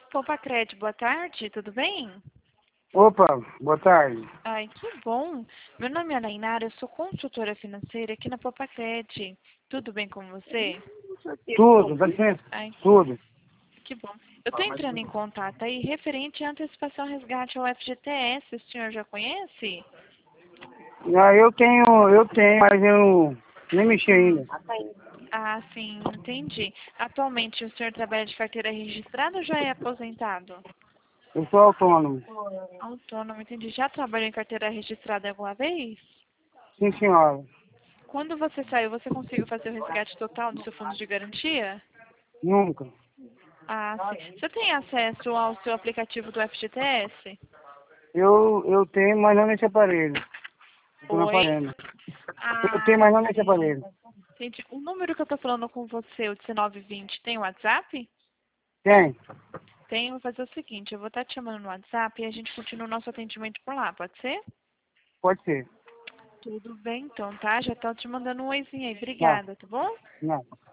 Popacred, boa tarde, tudo bem? Opa, boa tarde. Ai, que bom. Meu nome é Lainara, eu sou consultora financeira aqui na Popacred. Tudo bem com você? Tudo, dá licença? Ai, Tudo. que bom. Eu estou entrando em contato aí referente à antecipação resgate ao FGTS. O senhor já conhece? Eu tenho, mas eu nem mexi ainda. Ah, sim, entendi. Atualmente o senhor trabalha de carteira registrada ou já é aposentado? Eu sou autônomo. Autônomo, entendi. Já trabalhou em carteira registrada alguma vez? Sim, senhora. Quando você saiu, você conseguiu fazer o resgate total do seu fundo de garantia? Nunca. Ah, sim. Você tem acesso ao seu aplicativo do FGTS? Eu tenho, mas não nesse aparelho. Eu tô no Oi? aparelho. Eu tenho, Ah, mas não nesse sim. aparelho. Entendi. O número que eu tô falando com você, o 1920, tem WhatsApp? Tem? Tem, vou fazer o seguinte, eu vou estar te chamando no WhatsApp e a gente continua o nosso atendimento por lá, pode ser? Pode ser. Tudo bem, então, tá? Já tô te mandando um oizinho aí. Não, Obrigada, tá bom? não.